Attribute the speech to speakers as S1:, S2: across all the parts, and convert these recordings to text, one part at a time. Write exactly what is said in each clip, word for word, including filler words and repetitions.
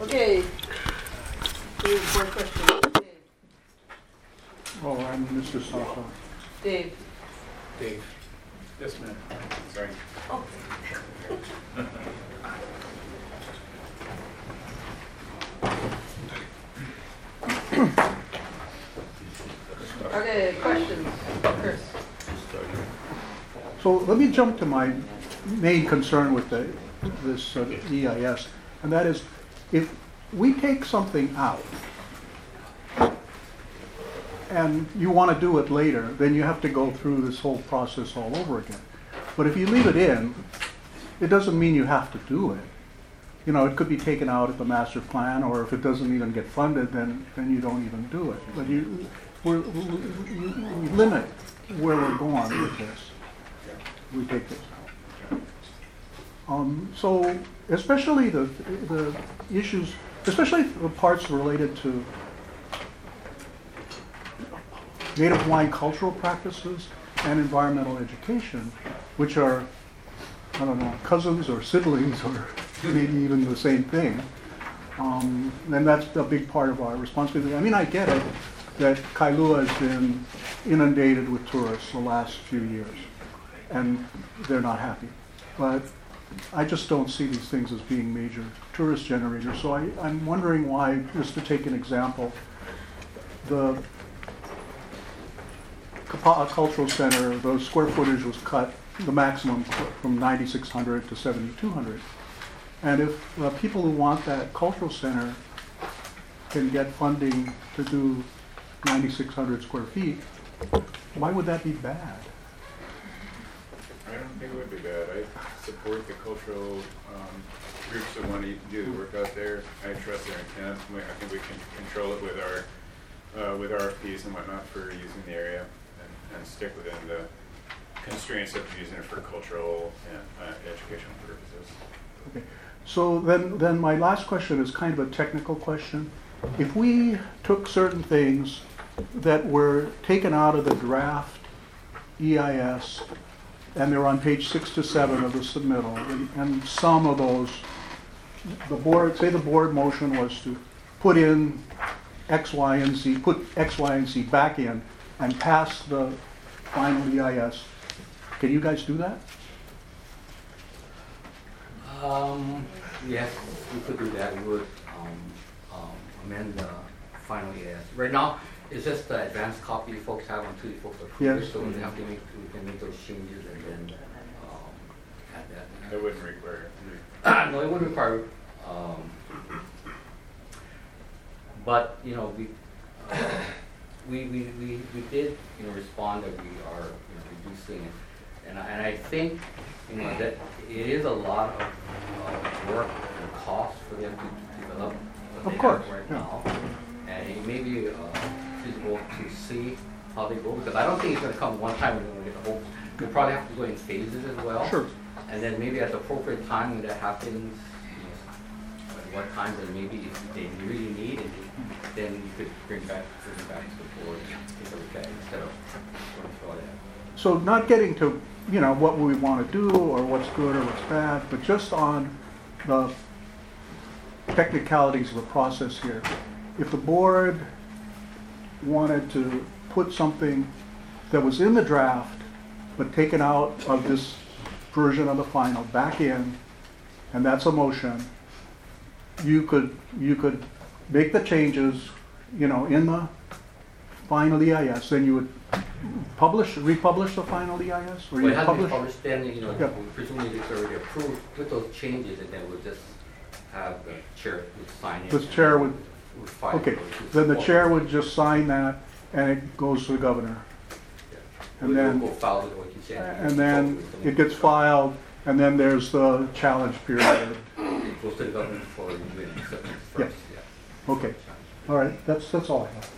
S1: Okay. We have more questions. Dave.
S2: Oh, I'm Mister Safa.
S1: Dave.
S3: Dave. Yes, ma'am. Sorry.
S1: Oh. Okay, questions? Chris.
S2: So let me jump to my main concern with the, this uh, E I S, and that is, if we take something out and you want to do it later, then you have to go through this whole process all over again. But if you leave it in, it doesn't mean you have to do it. You know, it could be taken out at the master plan, or if it doesn't even get funded, then, then you don't even do it. But you, we're, we, we, we limit where we're going with this. We take this out. Um, so, especially the the issues, especially the parts related to Native Hawaiian cultural practices and environmental education, which are, I don't know, cousins or siblings or maybe even the same thing. Um, and that's a big part of our responsibility. I mean, I get it that Kailua has been inundated with tourists the last few years, and they're not happy. But I just don't see these things as being major tourist generators. So I, I'm wondering why, just to take an example, the Kapa'a Cultural Center, the square footage was cut, the maximum, from ninety-six hundred to seventy-two hundred. And if uh, people who want that cultural center can get funding to do ninety-six hundred square feet, why would that be bad?
S3: I don't think it would be bad. I support the cultural um, groups that want to do the work out there. I trust their intent. I think we can control it with our uh, with R F Ps and whatnot for using the area, and, and stick within the constraints of using it for cultural and uh, educational purposes.
S2: Okay. So then, then my last question is kind of a technical question. If we took certain things that were taken out of the draft E I S, and they're on page six to seven of the submittal, and, and some of those, the board, say the board motion was to put in X, Y, and Z, put X, Y, and Z back in, and pass the final E I S. Can you guys do that?
S4: Um, yes, we could do that. We would um, um, amend the final E I S. Right now, it's just the advanced copy folks have until you folks approve
S2: Yes.
S4: it, so we have to make, we can make those changes and then um, add that.
S3: It wouldn't require.
S4: No, it wouldn't require. Um, but you know, we, uh, we we we we did you know respond that we are you know, reducing it, and I, and I think you know that it is a lot of uh, work and cost for them to develop what
S2: Of
S4: they
S2: course,
S4: have right
S2: yeah.
S4: now, and it may be uh, feasible to see how they go, because I don't think it's going to come one time and then we're going to get the whole. We probably have to go in phases as well.
S2: Sure.
S4: And then maybe at the appropriate time when that happens, you know, at what time, then maybe if they really need it, then you could bring back, bring back to the board and take a look at it instead of going through all that.
S2: So not getting to, you know, what we want to do or what's good or what's bad, but just on the technicalities of the process here. If the board wanted to put something that was in the draft but taken out of this version of the final back in, and that's a motion, you could you could make the changes, you know, in the final E I S, then you would publish, republish the final E I S, or
S4: Well,
S2: you
S4: it has to be
S2: publish.
S4: published, then, you know,
S2: Yeah.
S4: presumably it's already approved with those changes, and then we'll just have the chair would sign it.
S2: The chair would,
S4: would file
S2: okay,
S4: it to the
S2: then the
S4: board.
S2: chair would just sign that, and it goes to the governor.
S4: Yeah.
S2: And
S4: We'll-
S2: then-
S4: we'll file it, what you said.
S2: And then it gets filed, and then there's the challenge period.
S4: It goes to the government for review and acceptance
S2: Yeah.
S4: first, yeah.
S2: Okay, all right, that's, that's all I have.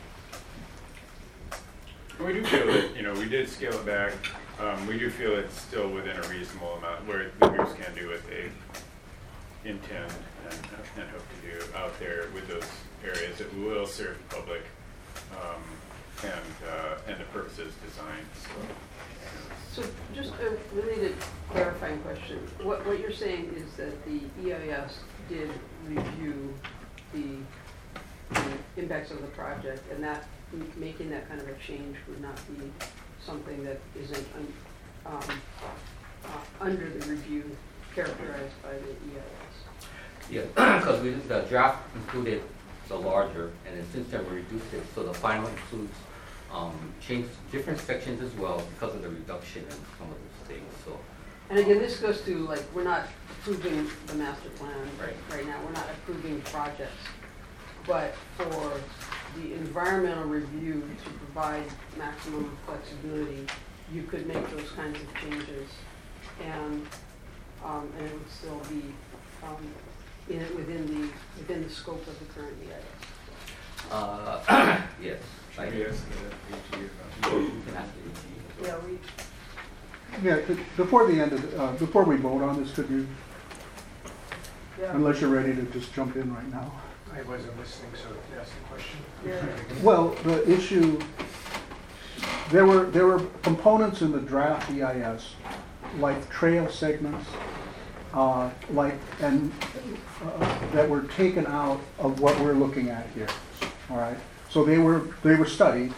S3: We do feel that, you know, we did scale it back. Um, we do feel it's still within a reasonable amount where the groups can do what they intend and, and hope to do out there with those areas that will serve the public um, and uh, and the purposes designed. So,
S1: So just a related clarifying question. What, what you're saying is that the E I S did review the, the impacts of the project, and that, m- making that kind of a change would not be something that isn't un, um, uh, under the review characterized by the E I S.
S4: Yeah, because we, the draft included the larger, and then since then we reduced it, so the final includes um, change different sections as well because of the reduction in some of those things. So,
S1: And again, this goes to, like, we're not approving the master plan
S4: Right.
S1: right now, we're not approving projects. But for the environmental review to provide maximum flexibility, you could make those kinds of changes, and, um, and it would still be, um, in it within the, within the scope of the current E I S.
S4: uh, yes,
S3: Should
S4: like,
S3: we ask the A G about
S4: you can ask the A G as well.
S1: Yeah, we,
S2: Yeah, b- before the end of, the- uh, before we vote on this, could you,
S1: yeah,
S2: unless you're ready to just jump in right now?
S5: I wasn't listening, so ask the question.
S1: yeah.
S2: Well, the issue, there were, there were components in the draft E I S, like trail segments, uh, like, and, uh, that were taken out of what we're looking at here, all right? So they were, they were studied,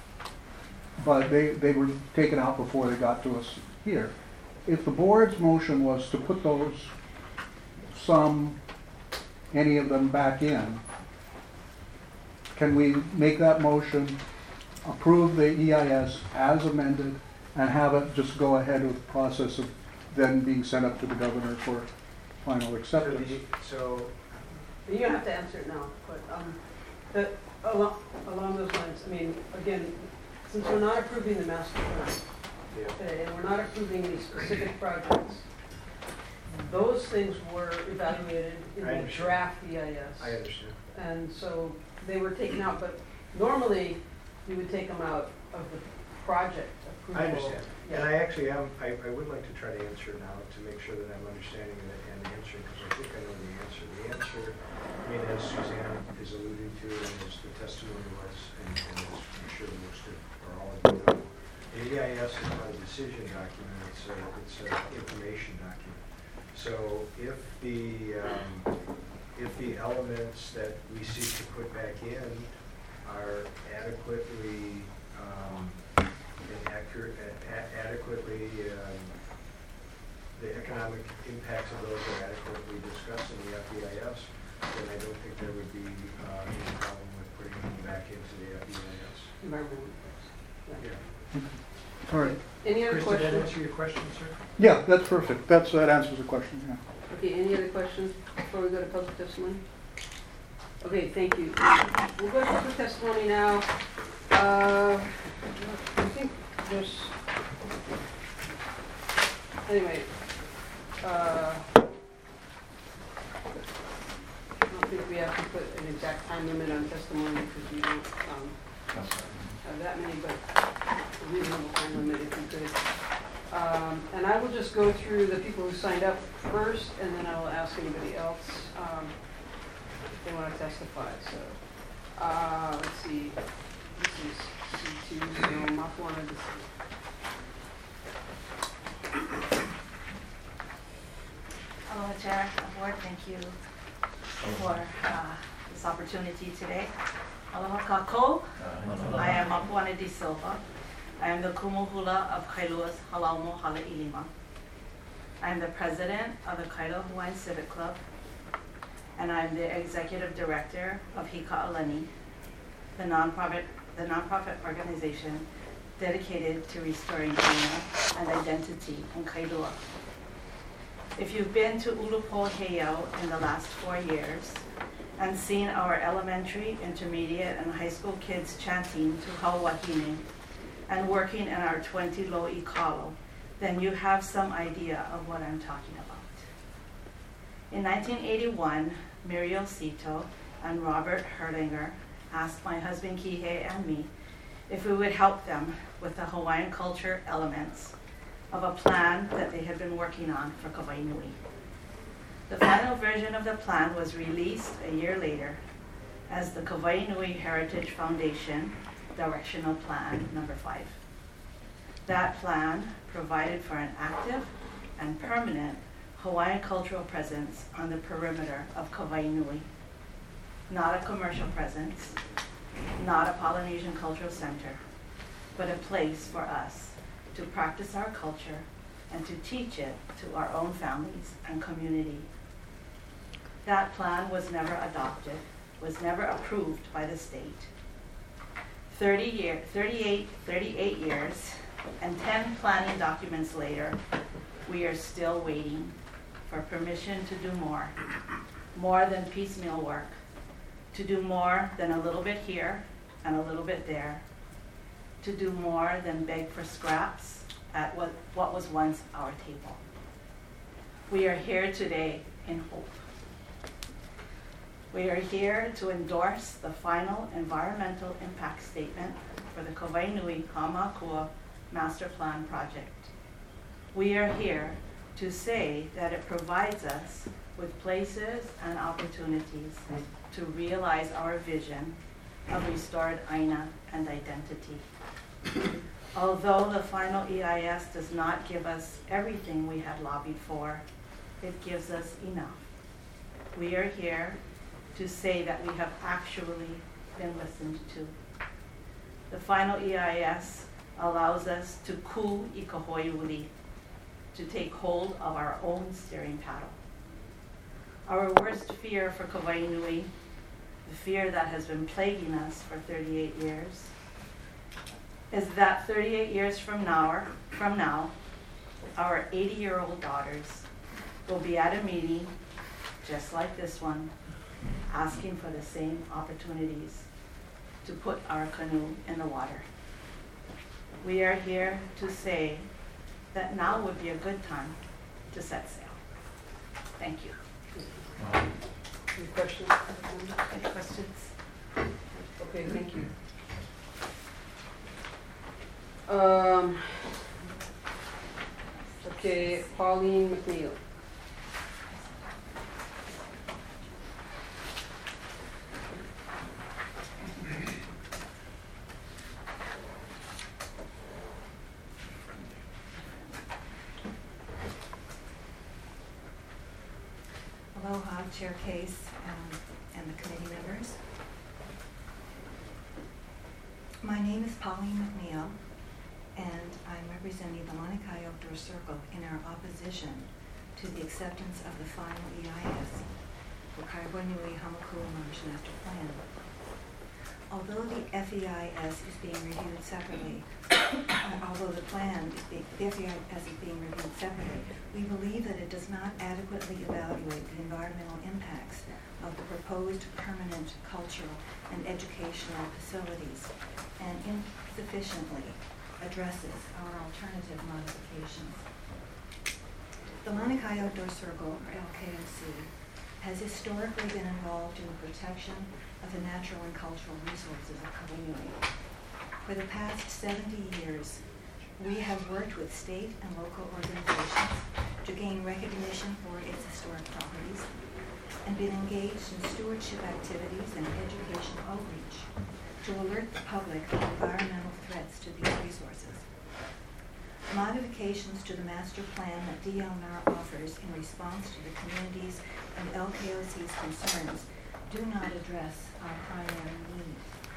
S2: but they, they were taken out before they got to us here. If the board's motion was to put those, some, any of them back in, can we make that motion, approve the E I S as amended, and have it just go ahead with the process of then being sent up to the governor for final
S5: So,
S2: acceptance?
S5: the- so,
S1: You don't have to answer it now, but, um, the, along, along those lines, I mean, again, since we're not approving the master plan,
S5: yeah,
S1: today, and we're not approving these specific projects, those things were evaluated in
S5: I
S1: the
S5: understand.
S1: draft E I
S5: I
S1: S.
S5: understand.
S1: And so they were taken out, but normally you would take them out of the project approval.
S5: I understand.
S1: Yeah.
S5: And I actually am, I, I would like to try to answer now to make sure that I'm understanding it and answering, because I think I know the answer. The answer, I mean, as Suzanne is alluding to, and as the testimony was, and, and as I'm sure most of, or all of you know, the E I S is not a decision document, it's a, it's an information document. So if the, um, if the elements that we seek to put back in are adequately, um, and accurate, a- adequately, um, the economic impacts of those are adequately discussed in the F E I S, then I don't think there would be, uh, any problem with putting them back into the F E I S.
S1: Environmental. Yeah.
S5: Yeah.
S2: All right,
S1: Any other
S5: Chris, did that
S1: questions?
S5: answer your question, sir?
S2: yeah, that's perfect, that's, that answers the question, yeah.
S1: Okay, any other questions before we go to public testimony? Okay, thank you. We'll go to public testimony now. Uh, I think there's, anyway, uh, I don't think we have to put an exact time limit on testimony because we don't um, have that many, but a reasonable time limit if we could. Um, and I will just go through the people who signed up first, and then I will ask anybody else um, if they want to testify. So, uh, let's see. This is C two, so Mapuana.
S6: Hello, Chair, Board, thank you for uh, this opportunity today. Aloha kako. I am Mapuana de Silva. I am the Kumuhula of Kailua's Halaumo Halailima. I am the president of the Kailua Hawaiian Civic Club, and I am the executive director of Hika'alani, the nonprofit, the nonprofit organization dedicated to restoring honor and identity in Kailua. If you've been to Ulupo Heiau in the last four years and seen our elementary, intermediate, and high school kids chanting to Hauwahine and working in our twenty lo'i kalo, then you have some idea of what I'm talking about. In nineteen eighty-one, Muriel Sito and Robert Herlinger asked my husband Kihei and me if we would help them with the Hawaiian culture elements of a plan that they had been working on for Kawainui. The final version of the plan was released a year later as the Kawainui Heritage Foundation Directional Plan Number Five. That plan provided for an active and permanent Hawaiian cultural presence on the perimeter of Kawainui. Not a commercial presence, not a Polynesian cultural center, but a place for us to practice our culture and to teach it to our own families and community. That plan was never adopted, was never approved by the state. thirty year, thirty-eight, thirty-eight years and ten planning documents later, we are still waiting for permission to do more, more than piecemeal work, to do more than a little bit here and a little bit there, to do more than beg for scraps at what, what was once our table. We are here today in hope. We are here to endorse the final environmental impact statement for the Kawainui Hamakua Master Plan project. We are here to say that it provides us with places and opportunities to realize our vision of restored Aina and identity. Although the final E I S does not give us everything we had lobbied for, it gives us enough. We are here to say that we have actually been listened to. The final E I S allows us to ku I kahoiuli, to take hold of our own steering paddle. Our worst fear for Kawainui, the fear that has been plaguing us for thirty-eight years, is that thirty-eight years from now, from now, our eighty-year-old daughters will be at a meeting just like this one, asking for the same opportunities to put our canoe in the water. We are here to say that now would be a good time to set sail. Thank you.
S1: Any questions?
S6: Any questions?
S1: Okay, thank you. Um, okay, Pauline McNeil.
S7: Aloha, Chair Case um, and the committee members. My name is Pauline McNeil, and I'm representing the Manukau Outdoor Circle in our opposition to the acceptance of the final E I S for Kaibonui Hamakua Marsh Master Plan. Although the F E I S is being reviewed separately, uh, although the plan, is being, the F E I S is being reviewed separately, we believe that it does not adequately evaluate the environmental impacts of the proposed permanent cultural and educational facilities and insufficiently addresses our alternative modifications. The Manukau Outdoor Circle, or L K O C, has historically been involved in the protection of the natural and cultural resources of Kawainui. For the past seventy years, we have worked with state and local organizations to gain recognition for its historic properties and been engaged in stewardship activities and educational outreach to alert the public of environmental threats to these resources. Modifications to the master plan that D L N R offers in response to the community's and L K O C's concerns do not address our primary need,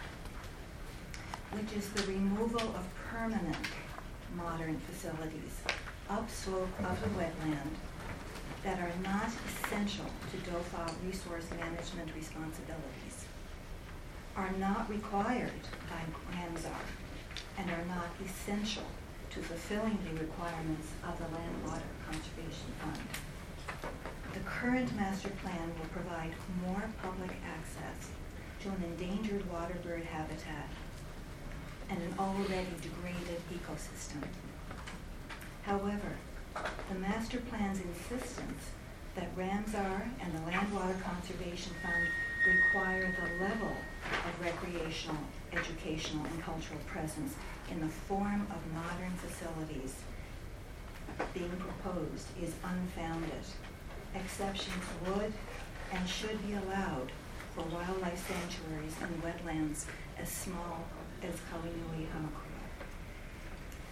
S7: which is the removal of permanent modern facilities upslope of the wetland that are not essential to D O F A resource management responsibilities, are not required by Ramsar, and are not essential to fulfilling the requirements of the Land Water Conservation Fund. The current master plan will provide more public access to an endangered waterbird habitat and an already degraded ecosystem. However, the master plan's insistence that Ramsar and the Land Water Conservation Fund require the level of recreational, educational, and cultural presence in the form of modern facilities being proposed is unfounded. Exceptions would and should be allowed for wildlife sanctuaries and wetlands as small as Kawainui Hamakua.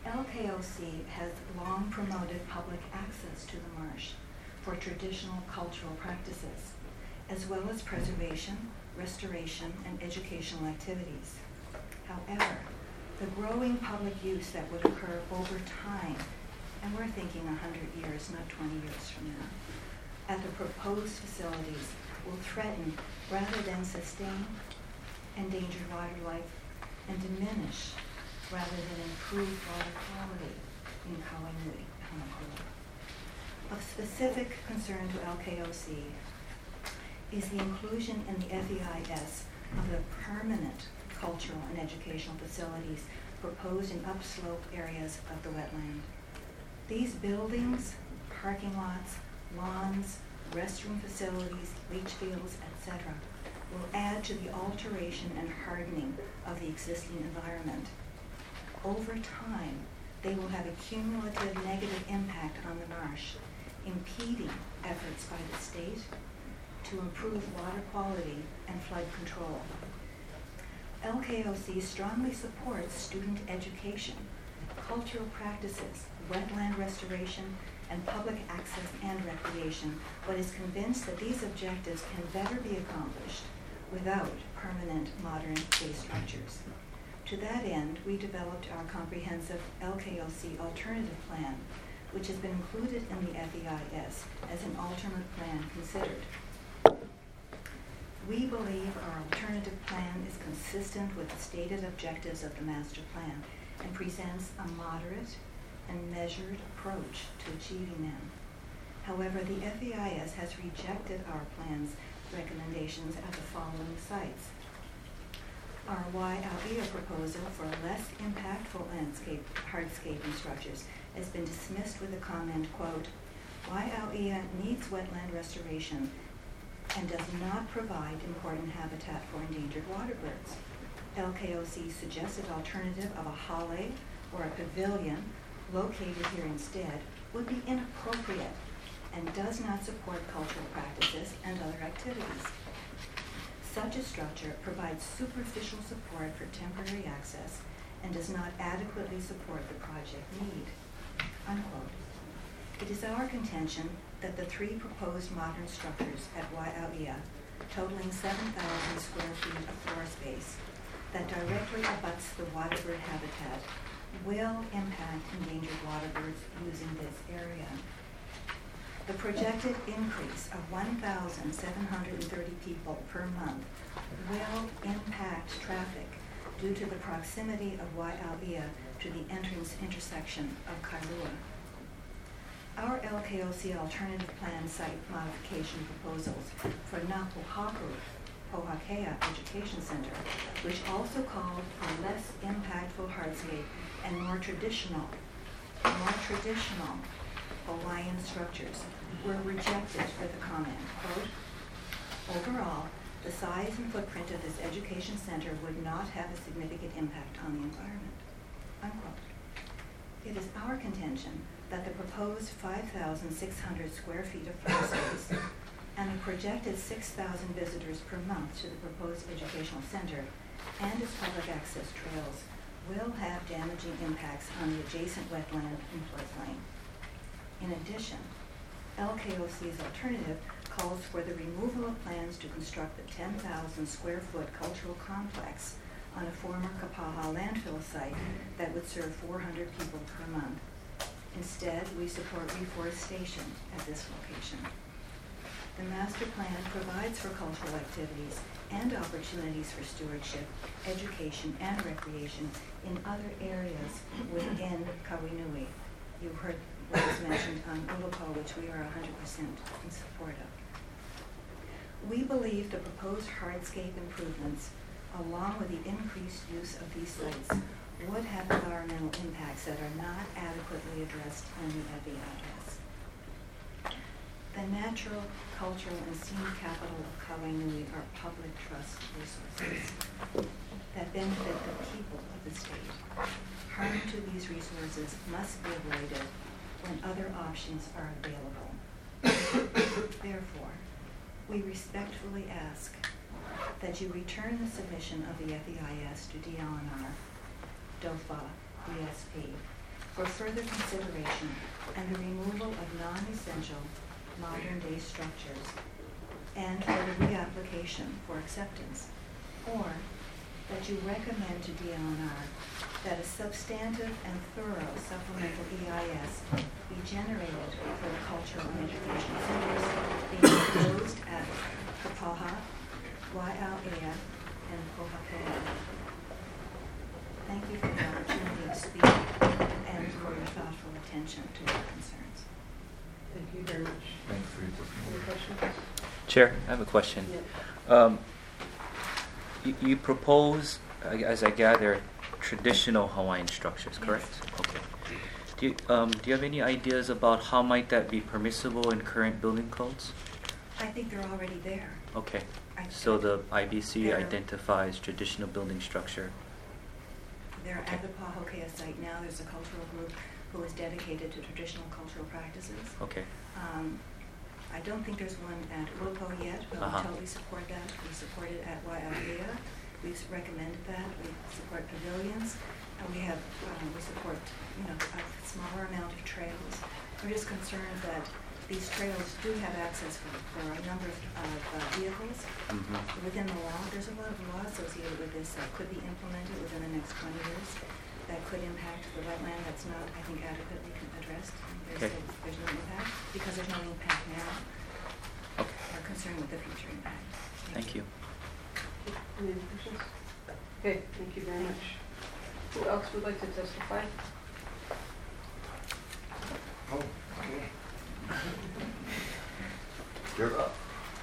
S7: L K O C has long promoted public access to the marsh for traditional cultural practices, as well as preservation, restoration, and educational activities. However, the growing public use that would occur over time, and we're thinking one hundred years, not twenty years from now, at the proposed facilities will threaten rather than sustain endangered wildlife and diminish rather than improve water quality in Kawainui, Hamakua. Of specific concern to L K O C is the inclusion in the F E I S of the permanent cultural and educational facilities proposed in upslope areas of the wetland. These buildings, parking lots, lawns, restroom facilities, leach fields, et cetera, will add to the alteration and hardening of the existing environment. Over time, they will have a cumulative negative impact on the marsh, impeding efforts by the state to improve water quality and flood control. L K O C strongly supports student education, cultural practices, wetland restoration, and public access and recreation, but is convinced that these objectives can better be accomplished without permanent modern day structures. To that end, we developed our comprehensive L K O C alternative plan, which has been included in the F E I S as an alternate plan considered. We believe our alternative plan is consistent with the stated objectives of the master plan and presents a moderate and measured approach to achieving them. However, the F E I S has rejected our plan's recommendations at the following sites. Our Wai'auia proposal for less impactful landscape hardscaping structures has been dismissed with the comment, quote, Wai'auia needs wetland restoration and does not provide important habitat for endangered waterbirds. L K O C's suggested alternative of a hale or a pavilion located here instead would be inappropriate and does not support cultural practices and other activities. Such a structure provides superficial support for temporary access and does not adequately support the project need, unquote. It is our contention that the three proposed modern structures at Wai'auia, totaling seven thousand square feet of floor space, that directly abuts the waterbird habitat, will impact endangered waterbirds using this area. The projected increase of one thousand seven hundred thirty people per month will impact traffic due to the proximity of Wai'auia to the entrance intersection of Kailua. Our L K O C alternative plan site modification proposals for Napuhaku Pohakea Education Center, which also called for less impactful hardscape and more traditional, more traditional Hawaiian structures, were rejected with the comment, quote, overall, the size and footprint of this education center would not have a significant impact on the environment, unquote. It is our contention that the proposed five thousand six hundred square feet of floor space and the projected six thousand visitors per month to the proposed educational center and its public access trails will have damaging impacts on the adjacent wetland and floodplain. In addition, L K O C's alternative calls for the removal of plans to construct the ten thousand square foot cultural complex on a former Kapaha landfill site that would serve four hundred people per month. Instead, we support reforestation at this location. The master plan provides for cultural activities and opportunities for stewardship, education, and recreation in other areas within Kawainui. You heard what was mentioned on Ulupo, which we are one hundred percent in support of. We believe the proposed hardscape improvements, along with the increased use of these sites, would have environmental impacts that are not adequately addressed in the F E I S. The natural, cultural, and scenic capital of Kawainui are public trust resources that benefit the people of the state. Harm to these resources must be avoided when other options are available. Therefore, we respectfully ask that you return the submission of the F E I S to D L N R, DOFA, E S P, for further consideration and the removal of non-essential modern-day structures, and for the reapplication for acceptance, or that you recommend to D L N R that a substantive and thorough supplemental E I S be generated for the cultural and education centers being proposed at Kapaha, Wai'auea, and Pohakea. Thank you for the opportunity to speak and for your thoughtful attention to our concerns.
S1: Thank you very much.
S8: Thanks for your
S1: Any
S8: testimony.
S1: questions?
S8: Chair, I have a question.
S1: Yeah.
S8: Um, you, you propose, uh, as I gather, traditional Hawaiian structures, correct? Okay. Do you, um, do you have any ideas about how might that be permissible in current building codes?
S7: I think they're already there.
S8: Okay.
S7: I-
S8: So the I B C
S7: They're-
S8: identifies traditional building structure.
S7: They're at the Pahokea site now. There's a cultural group who is dedicated to traditional cultural practices.
S8: Okay.
S7: Um, I don't think there's one at Wilco yet, but
S8: Uh-huh.
S7: we totally support that. We support it at Wai'auea. We've recommended that. We support pavilions. And we have, um, we support, you know, a smaller amount of trails. We're just concerned that these trails do have access for, for a number of, of uh, vehicles.
S8: Mm-hmm.
S7: Within the law, there's a lot of law associated with this that could be implemented within the next twenty years that could impact the wetland that's not, I think, adequately con- addressed. There's,
S8: Okay.
S7: a, there's no impact because there's no impact now.
S8: Okay.
S7: We're concerned with the future impact.
S8: Thank you.
S1: Any other questions? Okay, thank you very much. Who else would like to testify?
S9: Oh, okay. You're up.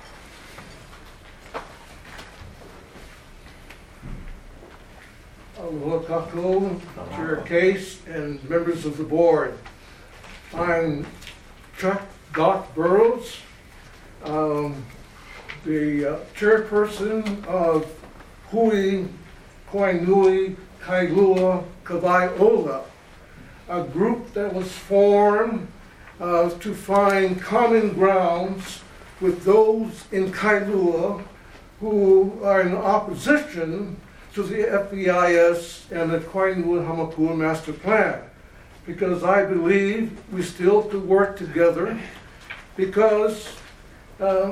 S10: Aloha Kakou, Chair Case, and members of the board. I'm Chuck Doc Burrows, um, the uh, chairperson of Hui Koinui Kailua Kawaiola, a group that was formed uh, to find common grounds with those in Kailua who are in opposition to the F E I S and the Kainua Hamakua Master Plan. Because I believe we still have to work together, because uh,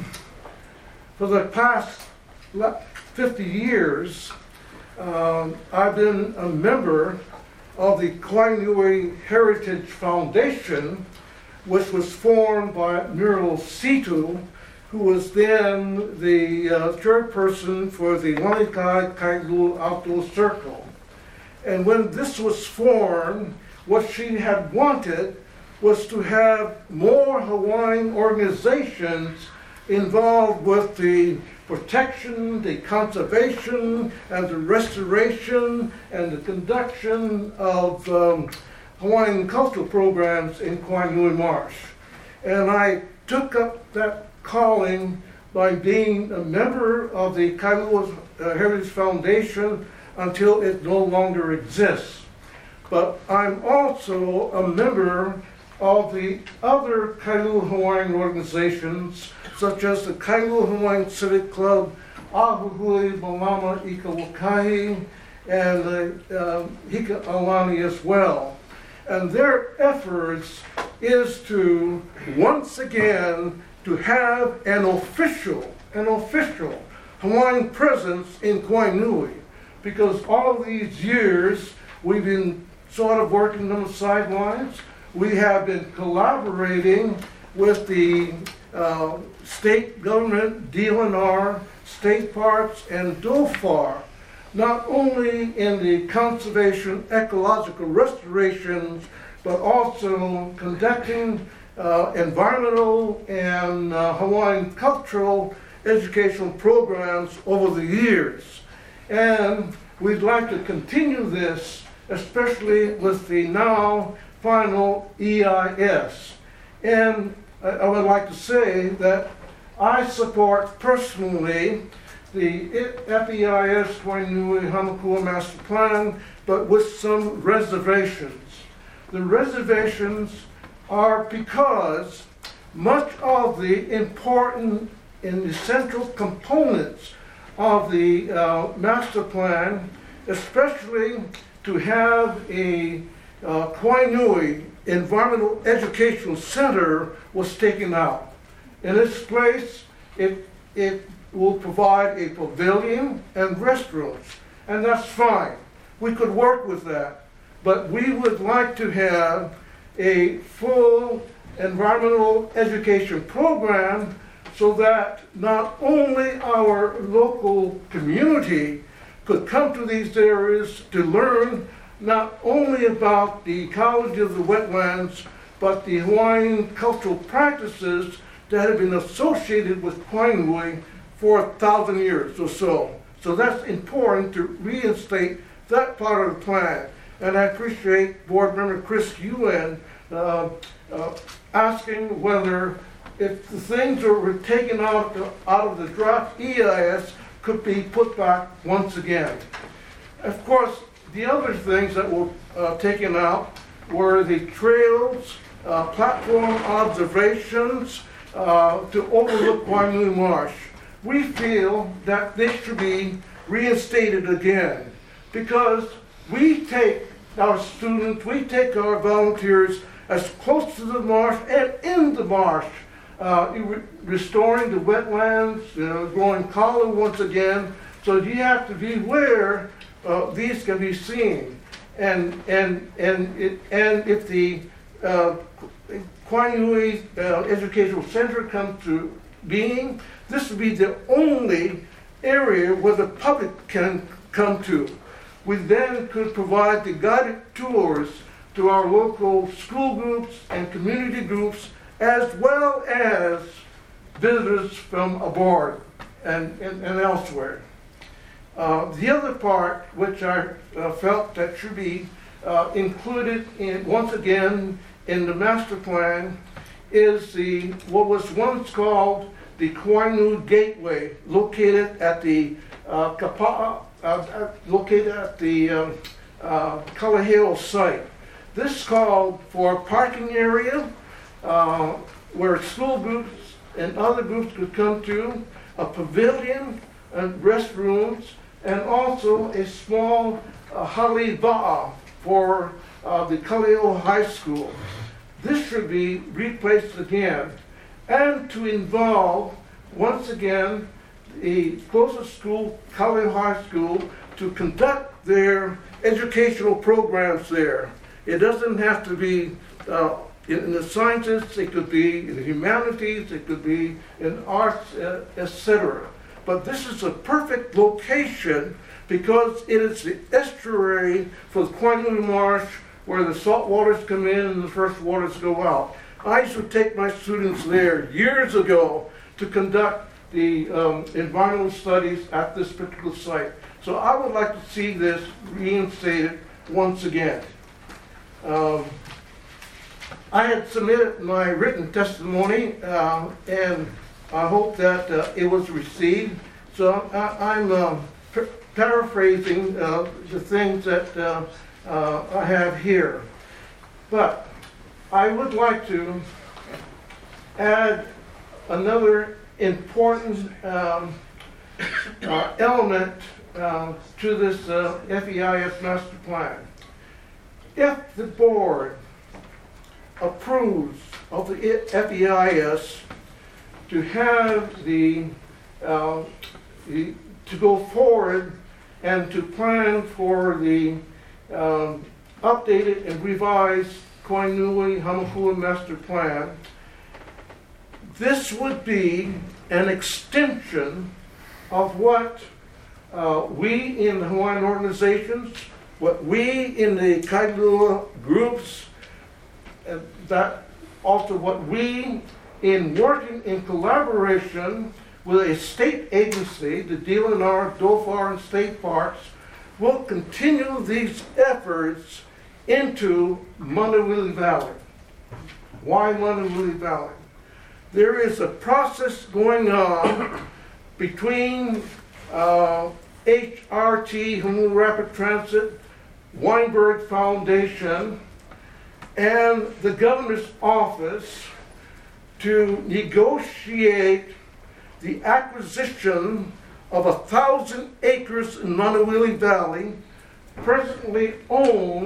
S10: for the past fifty years, um, I've been a member of the Kainui Heritage Foundation, which was formed by Muriel Situ, who was then the uh, chairperson for the Lanikai Kailua Outdoor Circle. And when this was formed, what she had wanted was to have more Hawaiian organizations involved with the protection, the conservation, and the restoration, and the conduction of um, Hawaiian cultural programs in Kainui Marsh. And I took up that calling by being a member of the Kailua uh, Heritage Foundation until it no longer exists. But I'm also a member of the other Kailua Hawaiian organizations, such as the Kailua Hawaiian Civic Club, Ahuhui Malama Ika Wakahi, and the um, Hika Alani as well. And their efforts is to, once again, to have an official, an official Hawaiian presence in Koinui. Because all these years, we've been sort of working on the sidelines. We have been collaborating with the uh, state government, D L N R, state parks, and D O F A R, not only in the conservation, ecological restorations, but also conducting uh, environmental and uh, Hawaiian cultural educational programs over the years. And we'd like to continue this, especially with the now final E I S. And I would like to say that I support personally the F E I S Kainui Hamakua Master Plan, but with some reservations. The reservations are because much of the important and essential components of the uh, master plan, especially to have a uh, Koinui Environmental Educational Center was taken out. In its place, it, it will provide a pavilion and restrooms, and that's fine. We could work with that, but we would like to have a full environmental education program so that not only our local community could come to these areas to learn not only about the ecology of the wetlands, but the Hawaiian cultural practices that have been associated with Koinui for a thousand years or so. So that's important to reinstate that part of the plan. And I appreciate Board Member Chris Yuen uh, uh, asking whether if the things that were taken out, out of the draft E I S could be put back once again. Of course, the other things that were uh, taken out were the trails, uh, platform observations uh, to overlook Waimea Marsh. We feel that they should be reinstated again because we take our students, we take our volunteers as close to the marsh and in the marsh, uh, re restoring the wetlands, you know, growing collar once again. So you have to be aware uh, these can be seen, and and and it, and if the uh, Koinui uh, Educational Center comes to being, this would be the only area where the public can come to. We then could provide the guided tours to our local school groups and community groups, as well as visitors from abroad and, and, and elsewhere. Uh, the other part, which I uh, felt that should be uh, included in, once again in the master plan, is the what was once called the Koinui Gateway, located at the uh, Kapa'a, uh, located at the um, uh, Kalaheo site. This called for a parking area uh, where school groups and other groups could come to, a pavilion and restrooms, and also a small uh, haliva'a for uh, the Kalaheo High School. This should be replaced again, and to involve, once again, the closest school, Kalaheo High School, to conduct their educational programs there. It doesn't have to be uh, in, in the sciences, it could be in the humanities, it could be in arts, uh, et cetera. But this is a perfect location because it is the estuary for the Koinui Marsh where the salt waters come in and the fresh waters go out. I used to take my students there years ago to conduct the um, environmental studies at this particular site. So I would like to see this reinstated once again. Um, I had submitted my written testimony uh, and I hope that uh, it was received. So I, I'm uh, paraphrasing uh, the things that uh, uh, I have here. But I would like to add another important um, uh, element uh, to this uh, F E I S master plan. If the board approves of the F E I S to have the, uh, the to go forward and to plan for the um, updated and revised Koinui Hamakua master plan, this would be an extension of what uh, we in the Hawaiian organizations, what we in the Kailua groups, uh, that also what we in working in collaboration with a state agency, the D L N R, DOFAR, and state parks, will continue these efforts into Manuwili Valley. Why Manuwili Valley? There is a process going on between uh, H R T, Honolulu Rapid Transit, Weinberg Foundation, and the governor's office to negotiate the acquisition of a thousand acres in Manuwili Valley, presently owned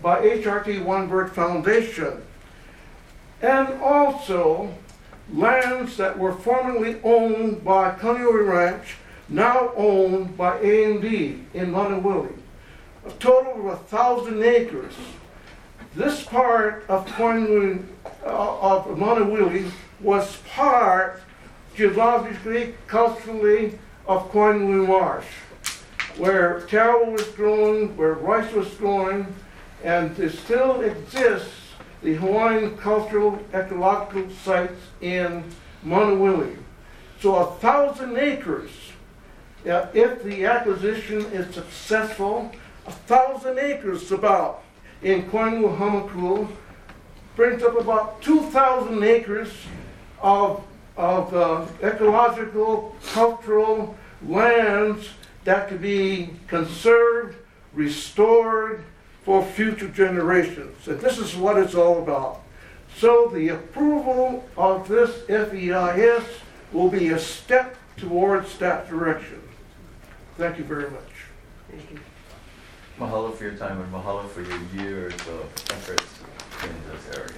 S10: by H R T One Bird Foundation. And also lands that were formerly owned by Kaneohe Ranch, now owned by A and D in Montewilly. A total of a thousand acres. This part of Koinui, uh, of Montewilly was part, geologically, culturally, of Koinui Marsh, where taro was growing, where rice was growing, and there still exists the Hawaiian Cultural Ecological Sites in Montewilly. So a thousand acres, uh, if the acquisition is successful, a thousand acres about in Koinui Hamakua brings up about two thousand acres of, of uh, ecological, cultural lands that could be conserved, restored for future generations. And this is what it's all about. So the approval of this F E I S will be a step towards that direction. Thank you very much.
S1: Thank you.
S9: Mahalo for your time and mahalo for your years of efforts in this area.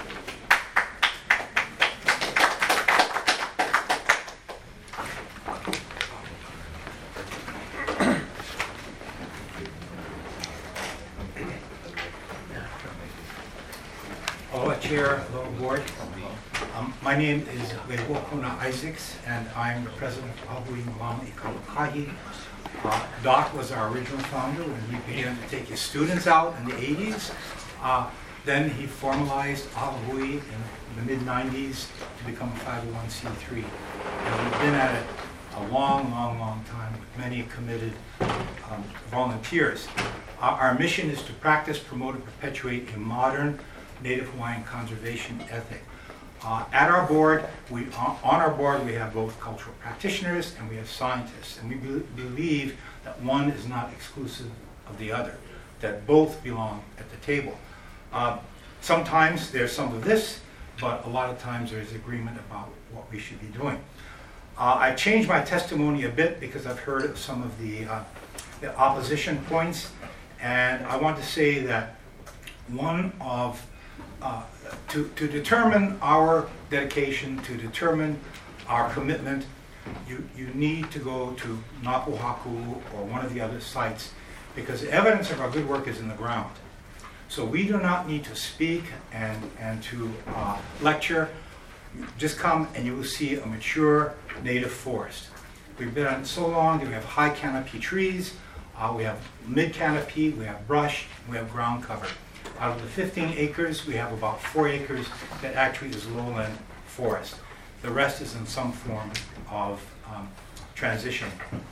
S11: Aloha Chair, aloha Board. Um, my name is Lehuapuna Isaacs, and I'm the president of Ahui Malama i Kapukahi. Uh, Doc was our original founder when he began to take his students out in the eighties. Uh, then he formalized Ahui in the mid nineties to become a five oh one c three. And we've been at it a long, long, long time with many committed um, volunteers. Uh, our mission is to practice, promote, and perpetuate a modern Native Hawaiian conservation ethic. Uh, at our board, we on our board we have both cultural practitioners and we have scientists, and we be believe that one is not exclusive of the other, that both belong at the table. Uh, sometimes there's some of this, but a lot of times there's agreement about what we should be doing. Uh, I changed my testimony a bit because I've heard of some of the, uh, the opposition points, and I want to say that one of Uh, to, to determine our dedication, to determine our commitment, you, you need to go to Napuhaku or one of the other sites, because the evidence of our good work is in the ground. So we do not need to speak and, and to uh, lecture. Just come and you will see a mature native forest. We've been on it so long that we have high canopy trees, uh, we have mid canopy, we have brush, we have ground cover. Out of the fifteen acres, we have about four acres that actually is lowland forest. The rest is in some form of um, transition.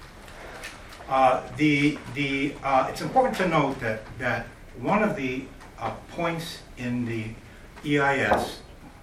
S11: Uh, the, the, uh, it's important to note that, that one of the uh, points in the E I S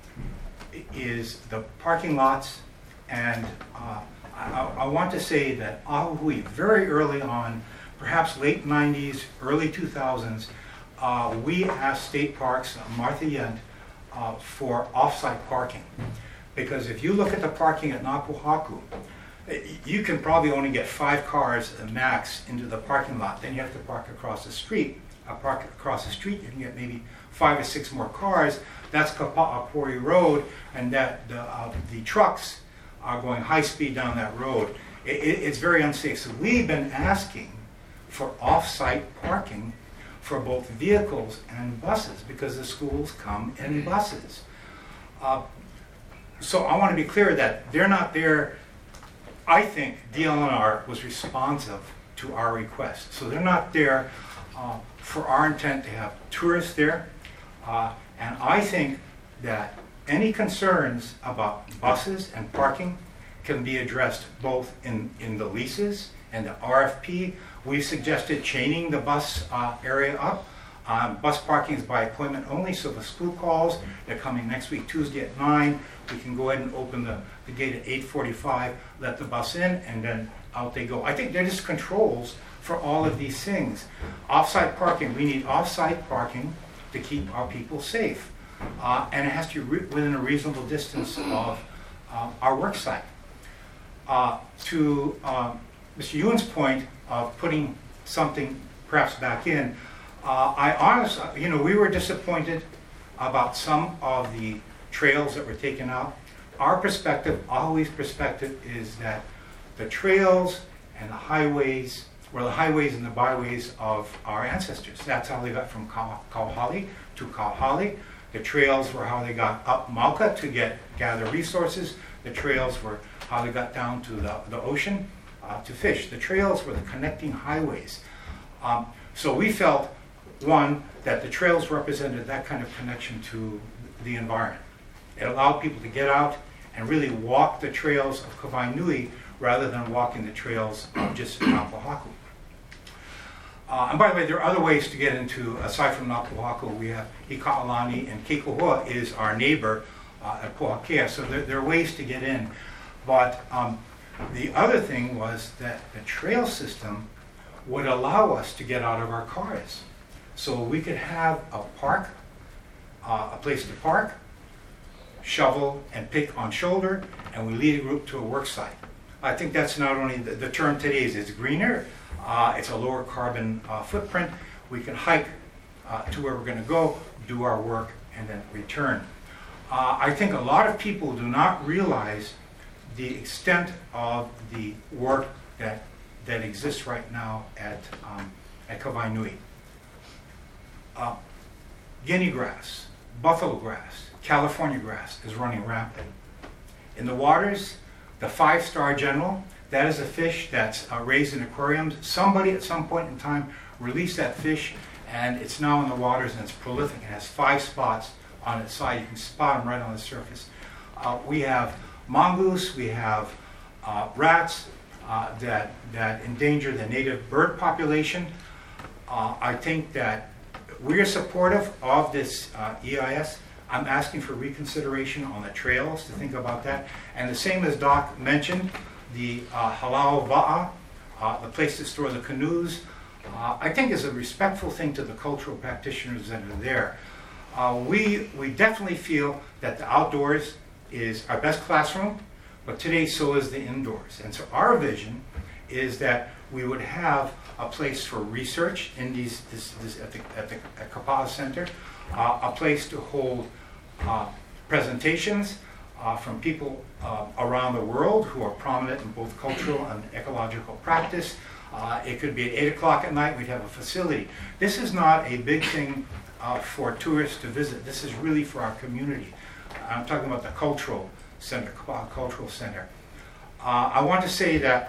S11: is the parking lots, and uh, I, I want to say that Ahui, very early on, perhaps late nineties, early two thousands, Uh, we asked State Parks, uh, Martha Yent, uh, for off-site parking. Because if you look at the parking at Napuhaku, you can probably only get five cars uh, max into the parking lot. Then you have to park across the street. Uh, park across the street, you can get maybe five or six more cars. That's Kapa'apori Road, and that the, uh, the trucks are going high speed down that road. It, it, it's very unsafe. So we've been asking for off-site parking for both vehicles and buses, because the schools come in buses. Uh, so I want to be clear that they're not there. I think D L N R was responsive to our request. So they're not there uh, for our intent to have tourists there. Uh, and I think that any concerns about buses and parking can be addressed both in, in the leases and the R F P. We've suggested chaining the bus uh, area up. Um, bus parking is by appointment only, so if a school calls, they're coming next week, Tuesday at nine, we can go ahead and open the, the gate at eight forty-five, let the bus in, and then out they go. I think they're just controls for all of these things. Off-site parking, we need off-site parking to keep our people safe. Uh, and it has to be within a reasonable distance of uh, our work site. Uh, to uh, Mister Ewan's point of putting something perhaps back in, Uh, I honestly, you know, we were disappointed about some of the trails that were taken out. Our perspective, always perspective, is that the trails and the highways were the highways and the byways of our ancestors. That's how they got from Kau- Kauhali to Kauhali. The trails were how they got up Mauka to get gather resources. The trails were how they got down to the, the ocean uh, to fish. The trails were the connecting highways. Um, so we felt, one, that the trails represented that kind of connection to the environment. It allowed people to get out and really walk the trails of Kawainui rather than walking the trails of just Napohaku. Uh, and by the way, there are other ways to get into, aside from Napohaku, we have Ika'alani, and Keikohua is our neighbor uh, at Pohakea, so there, there are ways to get in. But um, the other thing was that the trail system would allow us to get out of our cars. So we could have a park, uh, a place to park, shovel and pick on shoulder, and we lead a group to a work site. I think that's not only, the, the term today is it's greener, uh, it's a lower carbon uh, footprint. We can hike uh, to where we're going to go, do our work, and then return. Uh, I think a lot of people do not realize the extent of the work that, that exists right now at, um, at Kawainui. Uh, Guinea grass, buffalo grass, California grass is running rampant. In the waters, the five-star general, that is a fish that's uh, raised in aquariums. Somebody at some point in time released that fish, and it's now in the waters, and it's prolific. It has five spots on its side. You can spot them right on the surface. Uh, we have mongoose, we have uh, rats uh, that, that endanger the native bird population. Uh, I think that we are supportive of this uh, E I S. I'm asking for reconsideration on the trails to think about that. And the same as Doc mentioned, the uh, Halau Va'a, uh, the place to store the canoes, uh, I think is a respectful thing to the cultural practitioners that are there. Uh, we, we definitely feel that the outdoors is our best classroom, but today so is the indoors. And so our vision is that we would have a place for research in these, this, this, at the, at the at Kapa'a Center, uh, a place to hold uh, presentations uh, from people uh, around the world who are prominent in both cultural and ecological practice. Uh, it could be at eight o'clock at night, we'd have a facility. This is not a big thing uh, for tourists to visit. This is really for our community. I'm talking about the cultural center, Kapa'a Cultural Center. Uh, I want to say that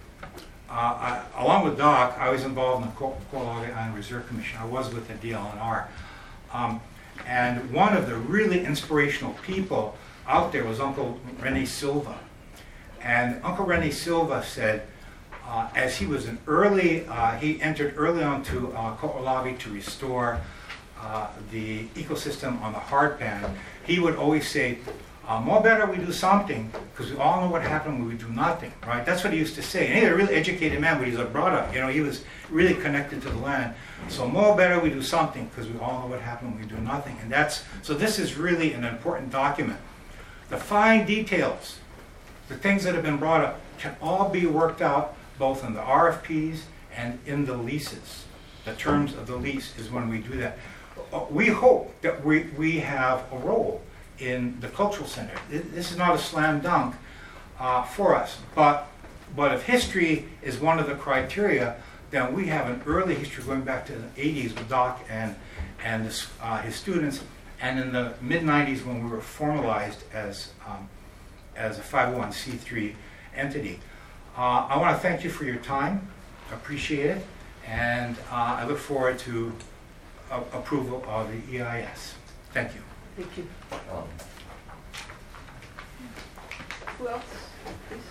S11: Uh, I, along with Doc, I was involved in the Kualoa Island Reserve Commission. I was with the D L N R. Um, and one of the really inspirational people out there was Uncle Rene Silva. And Uncle Rene Silva said, uh, as he was an early, uh, he entered early on to uh, Ko'olawi to restore uh, the ecosystem on the hard pan, he would always say, Uh, more better we do something, because we all know what happened when we do nothing, right? That's what he used to say. And he was a really educated man, but he's a brother. You know, he was really connected to the land. So more better we do something, because we all know what happened when we do nothing. And that's, so this is really an important document. The fine details, the things that have been brought up, can all be worked out both in the R F Ps and in the leases. The terms of the lease is when we do that. We hope that we, we have a role in the cultural center. This is not a slam dunk uh, for us, but but if history is one of the criteria, then we have an early history going back to the eighties with Doc and and this, uh, his students, and in the mid nineties when we were formalized as um, as a five oh one c three entity. Uh, I want to thank you for your time. Appreciate it, and uh, I look forward to uh, approval of the E I S. Thank you.
S1: Thank you.
S9: Um,
S1: Who else? Please.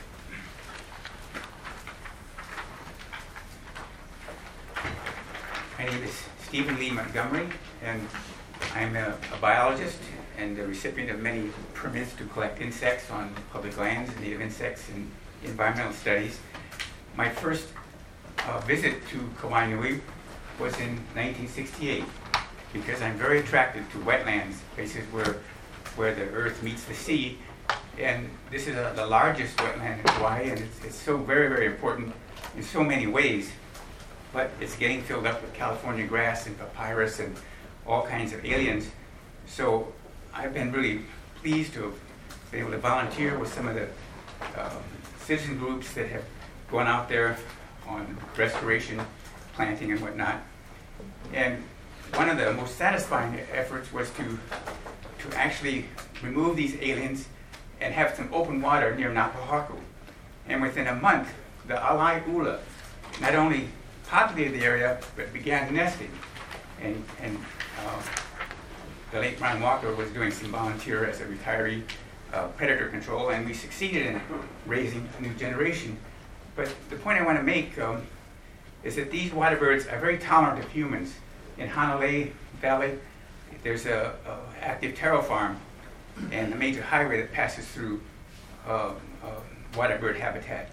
S12: My name is Stephen Lee Montgomery, and I'm a, a biologist and a recipient of many permits to collect insects on public lands, native insects, and environmental studies. My first uh, visit to Kawainui was in nineteen sixty-eight, because I'm very attracted to wetlands, places where where the earth meets the sea. And this is a, the largest wetland in Hawaii, and it's, it's so very, very important in so many ways. but it's getting filled up with California grass and papyrus and all kinds of aliens. So I've been really pleased to have been able to volunteer with some of the uh, citizen groups that have gone out there on restoration, planting and whatnot. And one of the most satisfying efforts was to, to actually remove these aliens and have some open water near Napahaku. And within a month, the Alai Ula not only populated the area, but began nesting. And, and uh, the late Ron Walker was doing some volunteer as a retiree uh, predator control, and we succeeded in raising a new generation. But the point I want to make um, is that these water birds are very tolerant of humans. In Hanalei Valley, there's a, a active taro farm and a major highway that passes through uh, uh, water bird habitat.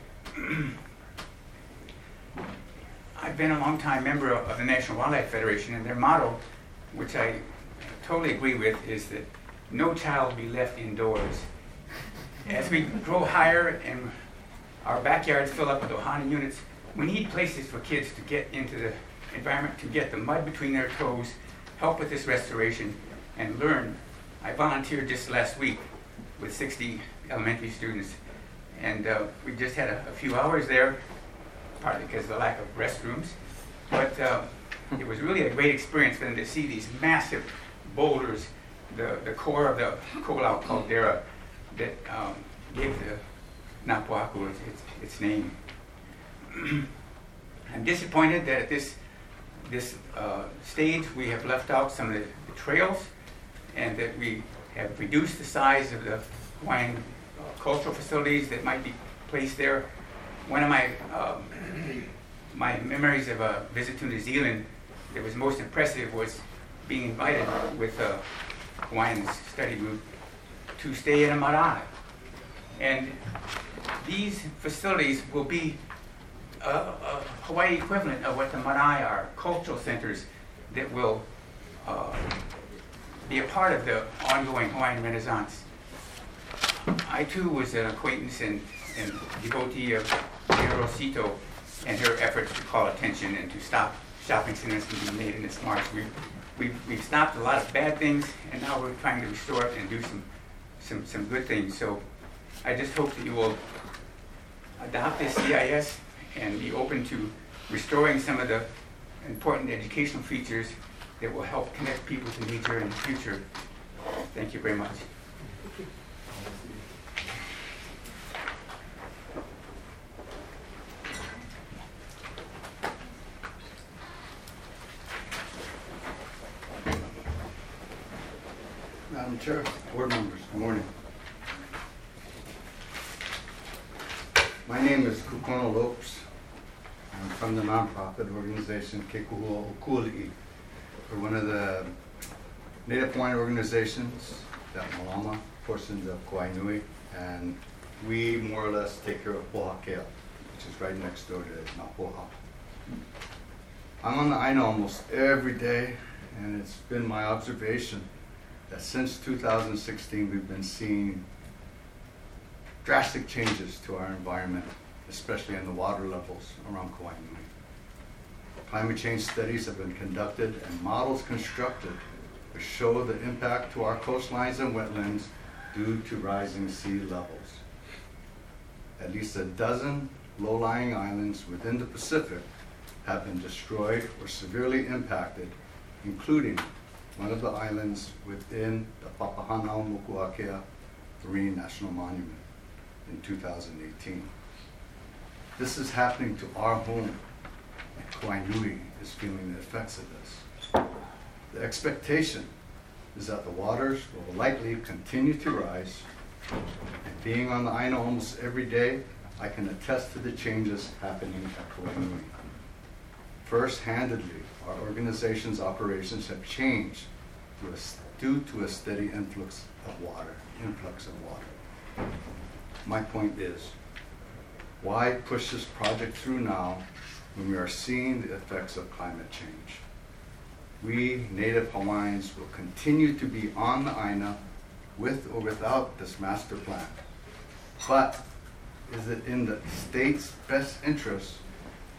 S12: I've been a long-time member of, of the National Wildlife Federation, and their motto, which I totally agree with, is that no child be left indoors. As we grow higher and our backyards fill up with Ohana units, we need places for kids to get into the environment, to get the mud between their toes, help with this restoration, and learn. I volunteered just last week with sixty elementary students, and uh, we just had a, a few hours there, partly because of the lack of restrooms, but uh, it was really a great experience for them to see these massive boulders, the, the core of the Kolau caldera that um, gave the Napahaku its, its, its name. I'm disappointed that at this, this uh, stage we have left out some of the, the trails, and that we have reduced the size of the Hawaiian uh, cultural facilities that might be placed there. One of my um, my memories of a visit to New Zealand that was most impressive was being invited with a Hawaiian study group to stay in a marae. And these facilities will be a, a Hawaii equivalent of what the marae are, cultural centers that will uh, be a part of the ongoing Hawaiian Renaissance. I too was an acquaintance and, and devotee of Mayor Rosito and her efforts to call attention and to stop shopping centers from being made in this march. We've, we've, we've stopped a lot of bad things, and now we're trying to restore it and do some, some, some good things. So I just hope that you will adopt this C I S and be open to restoring some of the important educational features that will help connect people to nature in the future. Thank you very much.
S13: Madam Chair, board members, good morning. My name is Kukono Lopes. I'm from the nonprofit organization Kekuhua Okuli'i. We're one of the Native Hawaiian organizations that Malama portions of Kauai Nui, and we more or less take care of Pohakea, which is right next door to Napoha. I'm on the Aina almost every day, and it's been my observation that since two thousand sixteen we've been seeing drastic changes to our environment, especially in the water levels around Kauai Nui. Climate change studies have been conducted and models constructed to show the impact to our coastlines and wetlands due to rising sea levels. At least a dozen low-lying islands within the Pacific have been destroyed or severely impacted, including one of the islands within the Papahanaumokuakea Marine National Monument in two thousand eighteen. This is happening to our home, and Kauai Nui is feeling the effects of this. The expectation is that the waters will likely continue to rise, and being on the Aina almost every day, I can attest to the changes happening at Kauai Nui. First-handedly, our organization's operations have changed to a, due to a steady influx of water, influx of water. My point is, why push this project through now when we are seeing the effects of climate change? We Native Hawaiians will continue to be on the Aina with or without this master plan. But is it in the state's best interest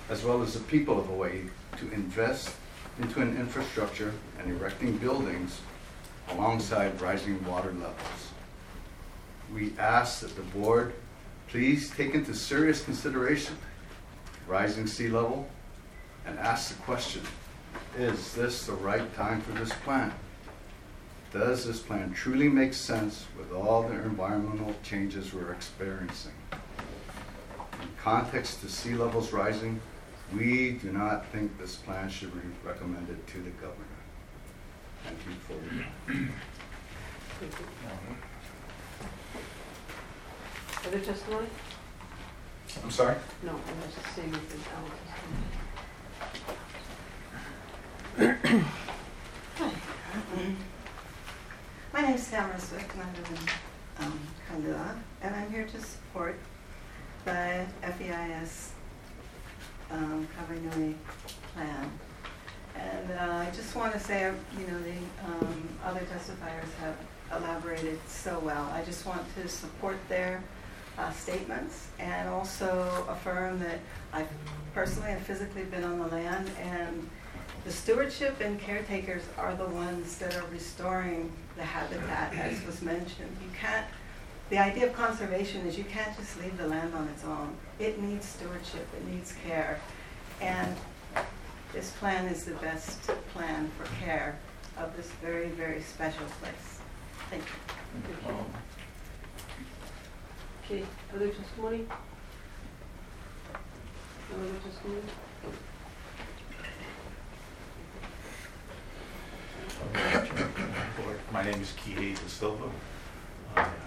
S13: as well as the people of Hawaii, to invest into an infrastructure and erecting buildings alongside rising water levels. We ask that the board please take into serious consideration rising sea level and ask the question, is this the right time for this plan? Does this plan truly make sense with all the environmental changes we're experiencing? In context to sea levels rising, we do not think this plan should be recommended to the governor. Thank you for your time.
S1: Thank you. Other testimony?
S14: I'm sorry?
S1: No, I was just saying if there's other testimony.
S15: Hi. My name is Tamara Swift, and I live in um, Kailua, and I'm here to support the F E I S um, Kawanui plan. And uh, I just want to say, you know, the um, other testifiers have elaborated so well. I just want to support their uh, statements and also affirm that I personally have physically been on the land, and the stewardship and caretakers are the ones that are restoring the habitat, as was mentioned. You can't, the idea of conservation is you can't just leave the land on its own. It needs stewardship, it needs care. And this plan is the best plan for care of this very, very special place. Thank you.
S1: Thank you. Okay, other testimony? No other testimony?
S14: My name is Kihei Da Silva. I am,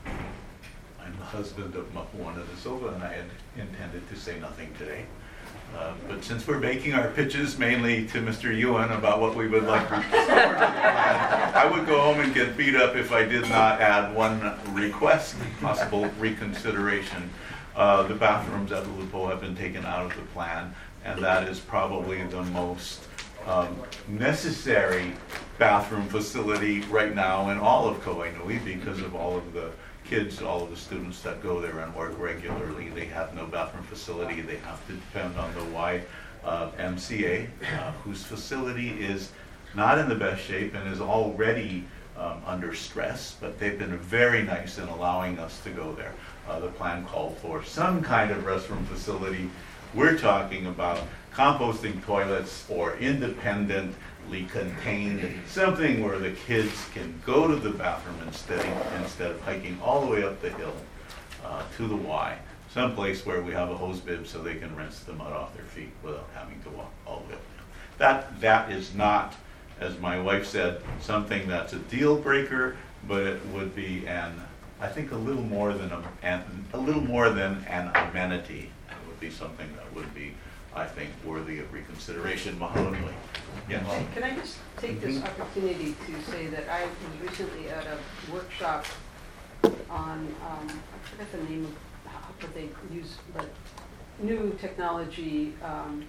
S14: I'm the husband of Mapuana Da Silva, and I had intended to say nothing today. Uh, but since we're making our pitches mainly to Mister Yuan about what we would like to support, I would go home and get beat up if I did not add one request, possible reconsideration. Uh, the bathrooms at the Lupo have been taken out of the plan, and that is probably the most um, necessary bathroom facility right now in all of Kauai Nui because of all of the kids, all of the students that go there and work regularly. They have no bathroom facility. They have to depend on the Y M C A, uh, whose facility is not in the best shape and is already um, under stress, but they've been very nice in allowing us to go there. Uh, the plan called for some kind of restroom facility. We're talking about composting toilets or independently contained, something where the kids can go to the bathroom instead, instead of hiking all the way up the hill uh, to the Y, someplace where we have a hose bib so they can rinse the mud off their feet without having to walk all the way up. That, that is not, as my wife said, something that's a deal breaker, but it would be an, I think a little more than a, an, a little more than an amenity. It would be something that would be, I think, worthy of reconsideration. Mahalo nui. Yes.
S1: Can I just take this opportunity to say that I was recently at a workshop on, um, I forgot the name of what they use, but new technology um,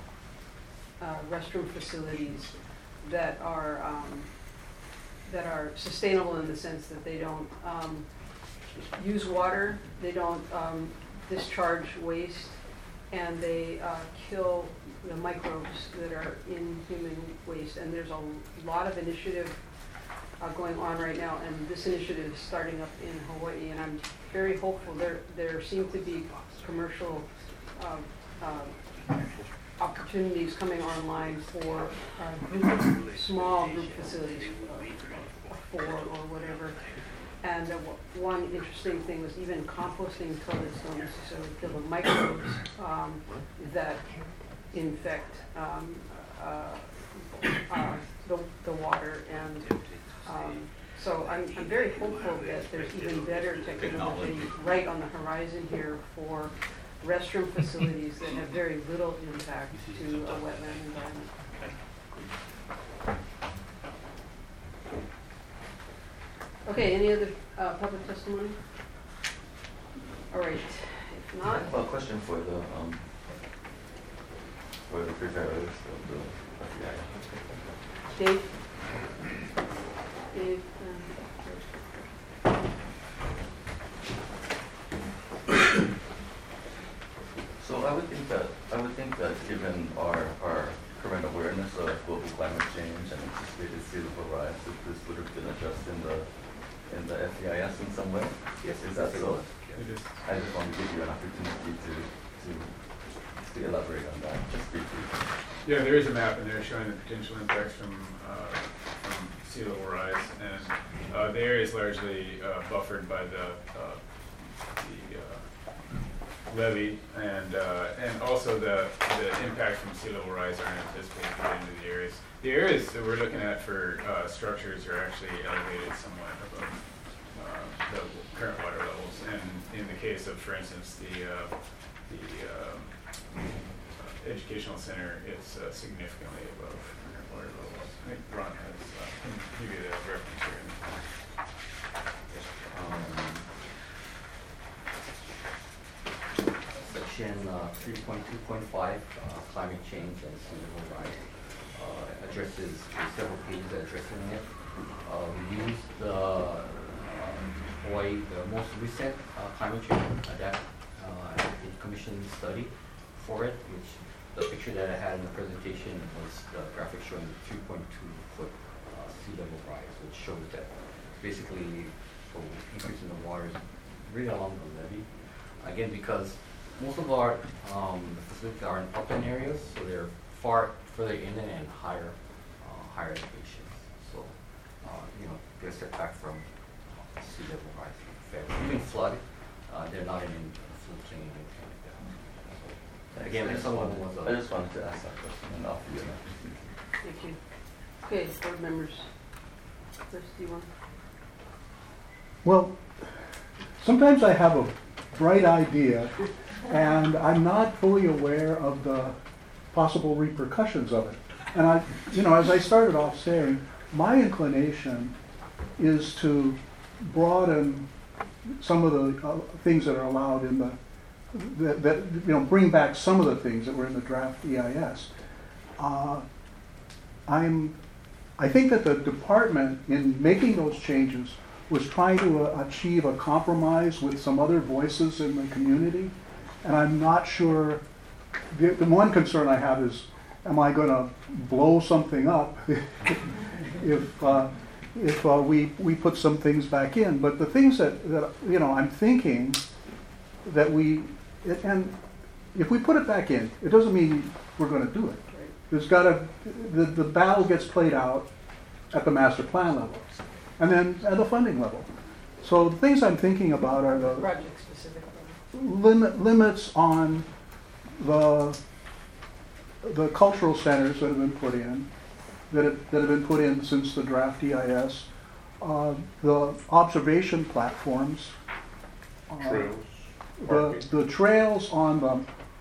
S1: uh, restroom facilities that are um, that are sustainable in the sense that they don't um, use water, they don't um, discharge waste, and they uh, kill the microbes that are in human waste. And there's a lot of initiative uh, going on right now, and this initiative is starting up in Hawaii, and I'm very hopeful. There, there seem to be commercial uh, uh, opportunities coming online for uh, group, small group facilities, uh, four or whatever. And uh, one interesting thing was even composting toilets don't necessarily kill the microbes um, that infect um, uh, uh, the, the water. And um, so I'm, I'm very hopeful that there's even better technology right on the horizon here for restroom facilities that have very little impact to a wetland environment. Okay, any other uh, public testimony? All right, if not.
S9: I have a question for the um, for the preparers of the F E I.
S1: Dave? Dave? Um,
S9: so I would think that I would think that given our, our current awareness of global climate change and anticipated sea level rise, if this would have been addressed in the in the F E I S in some way?
S3: Yes,
S9: Is that so?
S3: It is.
S9: I just want to give you an opportunity to, to, to elaborate on that, just briefly.
S3: Yeah, there is a map in there showing the potential impacts from, uh, from sea level rise, and uh, the area is largely uh, buffered by the, uh, the uh, levee, and uh, and also the, the impact from sea level rise aren't anticipated to get into the areas. The areas that we're looking at for uh, structures are actually elevated somewhat above uh, the current water levels, and in the case of, for instance, the uh, the uh, uh, educational center, it's uh, significantly above current water levels. I think Ron has uh, can give you the reference here.
S4: Um, section uh, three point two point five, uh, climate change and sea level rise, uh, addresses several pages addressing it. Uh, we used the uh, Hawaii, the most recent uh, climate change adapt uh, adaptive commission study for it, which the picture that I had in the presentation was the graphic showing the three point two foot uh, sea level rise, which shows that basically the increase in the water is really along the levee. Again, because most of our um, facilities are in upland areas, so they're far further inland and higher, uh, higher elevations. So, uh, you know, they're set back from uh, sea level rise. Fair. Even flood, uh, they're not in a floodplain or anything like that. So, again,
S9: I just,
S4: some of
S9: wanted,
S4: them was.
S9: I just wanted to ask that question and offer you an opportunity.
S1: Thank you. Okay, board members. Chris, do you want?
S2: Well, sometimes I have a bright idea, and I'm not fully aware of the possible repercussions of it. And I, you know, as I started off saying, my inclination is to broaden some of the uh, things that are allowed in the, that, that, you know, bring back some of the things that were in the draft E I S. Uh, I'm, I think that the department, in making those changes, was trying to uh, achieve a compromise with some other voices in the community. And I'm not sure, the, the one concern I have is, am I going to blow something up if, uh, if uh, we, we put some things back in? But the things that, that, you know, I'm thinking that we, and if we put it back in, it doesn't mean we're going to do it. There's got to, the, the battle gets played out at the master plan level, and then at the funding level. So the things I'm thinking about are the
S1: Project specific.
S2: limit, limits on the the cultural centers that have been put in, that have, that have been put in since the draft E I S, uh, the observation platforms, uh,
S16: Trails,
S2: the,
S16: parking.
S2: the trails on the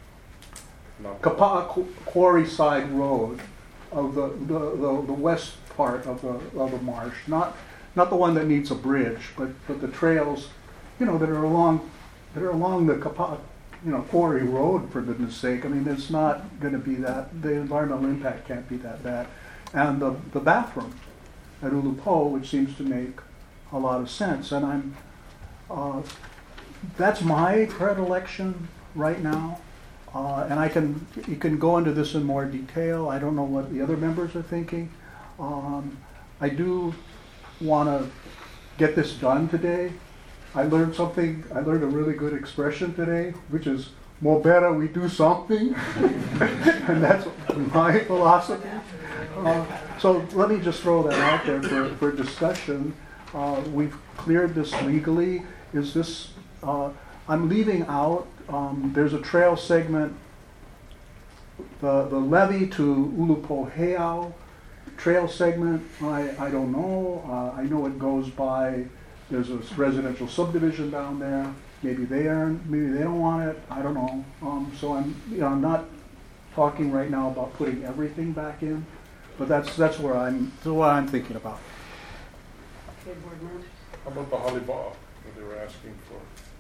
S16: Not-
S2: Kapa'a Qu- Quarry Side Road of the, the, the, the west part of the, of the marsh, not, not the one that needs a bridge, but, but the trails, you know, that are along, that are along the Kapa'a, you know, Quarry Road, for goodness sake. I mean, it's not going to be that, the environmental impact can't be that bad. And the, the bathroom at Ulupo, which seems to make a lot of sense. And I'm, uh, that's my predilection right now. Uh, and I can, you can go into this in more detail. I don't know what the other members are thinking. Um, I do want to get this done today. I learned something, I learned a really good expression today, which is, more better we do something. And that's my philosophy. Uh, so let me just throw that out there for, for discussion. Uh, we've cleared this legally. Is this, uh, I'm leaving out, um, there's a trail segment, the, the levee to Ulupo Heiau trail segment, I, I don't know. Uh, I know it goes by, there's a residential subdivision down there. Maybe they aren't, maybe they don't want it, I don't know. Um, so I'm, you know, I'm not talking right now about putting everything back in, but that's, that's where I'm, that's what I'm thinking about.
S1: Okay, board members.
S16: How about the Holly Ball that they were asking for?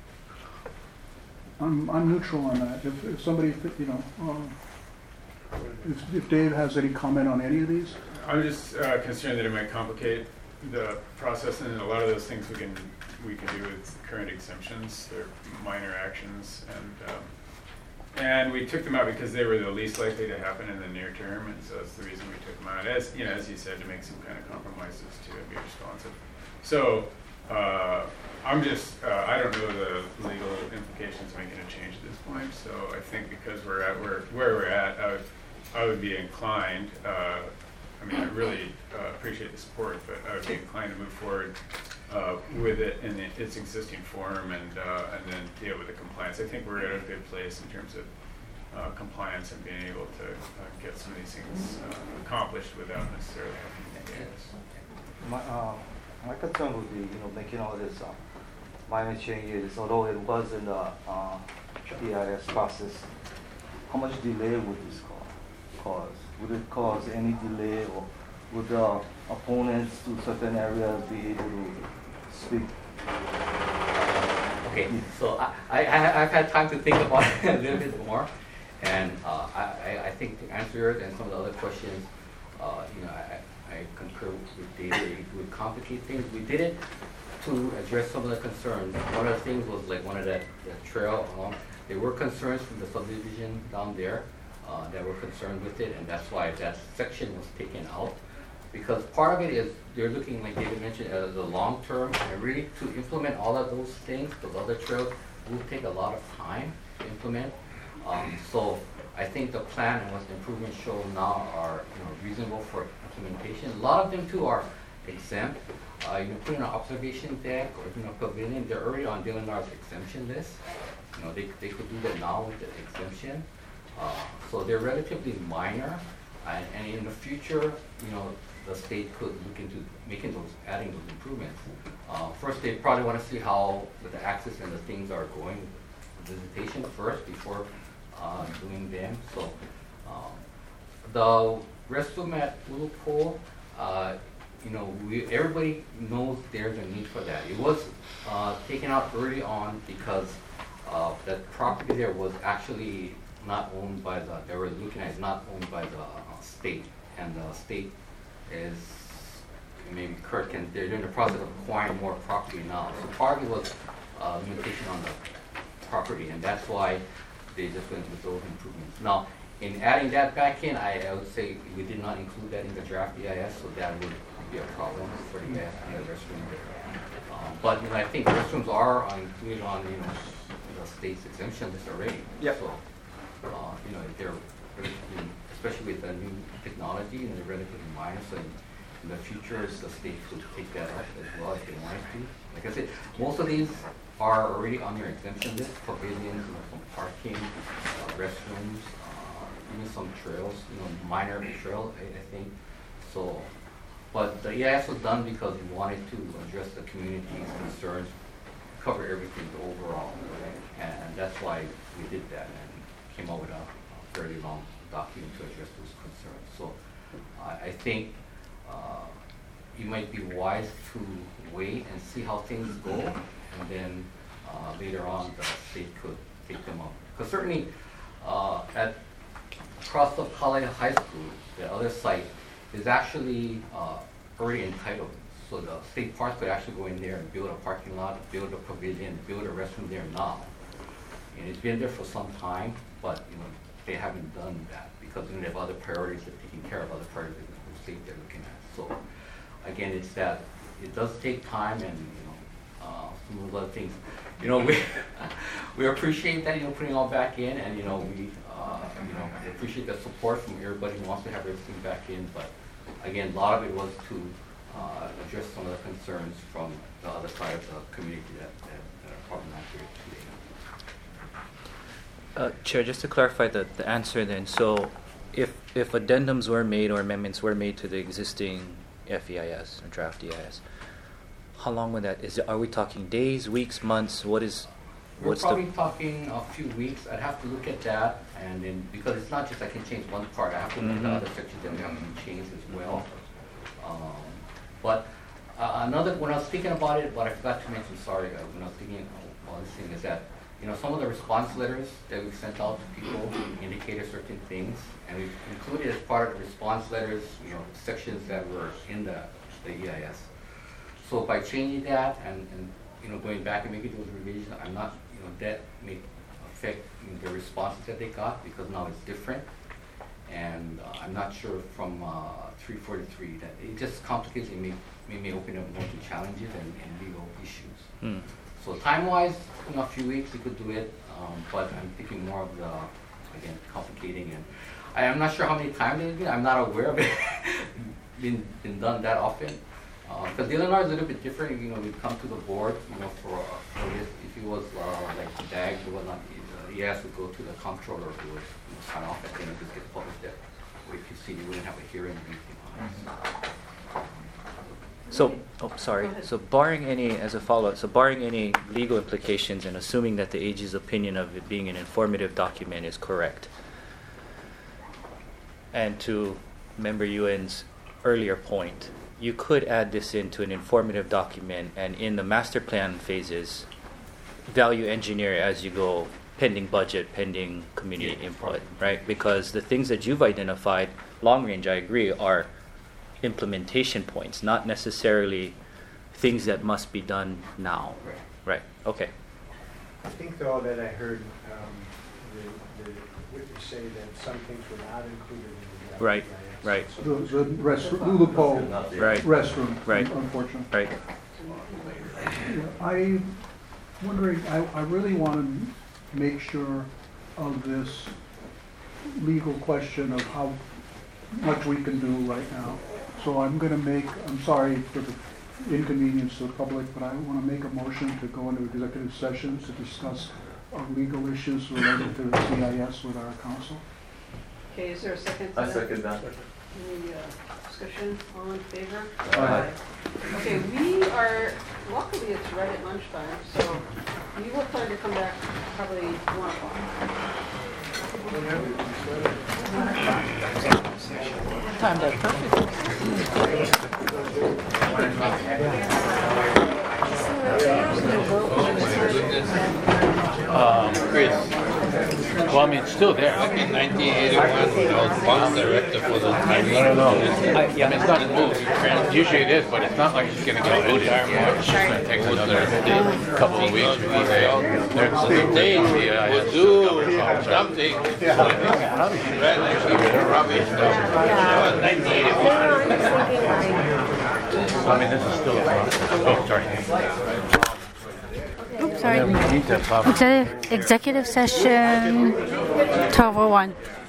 S2: I'm, I'm neutral on that. If, if somebody, you know, uh, if, if Dave has any comment on any of these?
S3: I'm just uh, concerned that it might complicate the process, and a lot of those things we can we can do with current exemptions. They're minor actions, and um, and we took them out because they were the least likely to happen in the near term, and so that's the reason we took them out. As you know, as you said, to make some kind of compromises to be responsive. So uh, I'm just uh, I don't know the legal implications of making a change at this point. So I think because we're at where where we're at, I would I would be inclined. Uh, I mean, I really uh, appreciate the support, but I would be inclined to move forward uh, with it in the, its existing form, and uh, and then deal with the compliance. I think we're at a good place in terms of uh, compliance and being able to uh, get some of these things uh, accomplished without necessarily having to do this.
S17: My, uh, my concern would be, you know, making all this uh, minor changes, although it was in the uh, E I S process, how much delay would this ca- cause? Would it cause any delay, or would the opponents to certain areas be able to speak?
S4: Okay, so I, I, I've had time to think about it a little bit more, and uh, I, I think to answer yours and some of the other questions, uh, you know, I, I concur with David. It would complicate things. We did it to address some of the concerns. One of the things was like one of the, the trail along. There were concerns from the subdivision down there uh, that were concerned with it, and that's why that section was taken out. Because part of it is they're looking, like David mentioned, as a long term, and really to implement all of those things, those other trails, will take a lot of time to implement. Um, so I think the plan and what the improvements show now are, you know, reasonable for implementation. A lot of them too are exempt. Uh, you know, putting an observation deck or you know, pavilion, they're already on DLNR's exemption list. You know, they, they could do that now with the exemption. Uh, so they're relatively minor, and, and in the future, you know, the state could look into making those, adding those improvements. Uh, first, they probably want to see how the access and the things are going, visitation first before uh, doing them. So um, the restroom at Ulu Pool, uh, you know, we, everybody knows there's a need for that. It was uh, taken out early on because uh, that property there was actually not owned by the, they were looking at it not owned by the uh, state, and the state is, maybe Kurt can, they're in the process of acquiring more property now. So part of it was uh, limitation on the property, and that's why they just went with those improvements. Now, in adding that back in, I, I would say we did not include that in the draft E I S, so that would be a problem for the E I S and the restroom there. Um, but you know, I think restrooms are included on you know, the state's exemption list already.
S17: Yep.
S4: So, uh, you know, they're relatively, especially with the new technology, and they're relatively minor. So in, in the future, the state could take that up as well if they wanted to. Like I said, most of these are already on your exemption list: pavilions, you know, some parking, uh, restrooms, uh, even some trails. You know, minor trail, I, I think. So, but the E I S was done because we wanted to address the community's concerns, cover everything overall, right? And, and that's why we did that and came up with a, a fairly long document to address those concerns. So uh, I think uh, it might be wise to wait and see how things go, and then uh, later on the state could take them up. Because certainly uh, at across the Kalae High School, the other site is actually uh, already entitled. So the state park could actually go in there and build a parking lot, build a pavilion, build a restroom there now. And it's been there for some time, but you know they haven't done that because you know, they have other priorities, they're taking care of other priorities that the state they're looking at. So again, it's that it does take time, and you know uh, some of the other things. You know we we appreciate that you know putting all back in, and you know we uh, you know we appreciate the support from everybody who wants to have everything back in. But again, a lot of it was to uh, address some of the concerns from the other side of the community that, that, that are probably not here today.
S8: Uh, Chair, just to clarify the, the answer then, so if if addendums were made or amendments were made to the existing F E I S, or draft E I S, how long would that, is it, are we talking days, weeks, months, what is,
S4: We're
S8: what's
S4: probably
S8: the?
S4: talking a few weeks. I'd have to look at that, and then, because it's not just I can change one part, I have to look at the
S8: Mhm.
S4: other sections that we have to change as well. Um, but uh, another, when I was thinking about it, what I forgot to mention, sorry, uh, when I was thinking while listening, is that you know, some of the response letters that we've sent out to people indicated certain things, and we've included as part of the response letters, you know, sections that were in the, the E I S. So by changing that and, and you know, going back and making those revisions, I'm not, you know, that make affect the responses that they got because now it's different. And uh, I'm not sure from uh, three forty-three that it just complicates and may, may, may open up more to challenges and, and legal issues.
S8: Hmm.
S4: So time-wise, in a few weeks we could do it, um, but I'm thinking more of the, again, complicating and I am not sure how many times it's been. I'm not aware of it been been done that often. Because uh, the Illinois is a little bit different. You know, we come to the board, you know, for, uh, for this, if it was uh, like D A G or whatnot, uh, he has to go to the comptroller who would you know, sign off at the end of this gets published there. Or if you see, you wouldn't have a hearing or anything on it.
S8: So, oh, sorry. So, barring any, as a follow-up, so barring any legal implications and assuming that the A G's opinion of it being an informative document is correct, and to Member Ewan's earlier point, you could add this into an informative document and in the master plan phases, value engineer as you go, pending budget, pending community yeah, input, right? Because the things that you've identified, long range, I agree, are implementation points, not necessarily things that must be done now.
S5: Right.
S8: Right. Okay.
S5: I think though that I heard um, the, the witness say that some things were not included in the
S8: Right. Right.
S2: The, the restroom, Lulupo
S8: Right.
S2: restroom,
S8: Right.
S2: unfortunately.
S8: Right.
S2: Yeah, I'm wondering, I, I really want to make sure of this legal question of how much we can do right now. So I'm going to make, I'm sorry for the inconvenience to the public, but I want to make a motion to go into executive session to discuss uh, legal issues related to the C I S with our council.
S1: Okay, is there a second to
S9: I
S1: that?
S9: second that.
S1: Any uh, discussion? All in favor?
S9: Aye.
S1: Okay, we are, luckily it's right at lunchtime, so we will try to come back probably one o'clock.
S18: Timed that
S19: Um, Chris, well, I mean, it's still there. Like in nineteen eighty-one, I was bus director for the time. I don't know. I, yeah. I mean, it's not moved. Usually it is, but it's not like it's going to get voted. It's just going to take another couple of weeks before they, there's the day would do something. Right, like keep it rubbish stuff. nineteen eighty-one. I mean, this is still a process. Oh, sorry.
S18: Oops, sorry. Executive, executive session twelve oh one.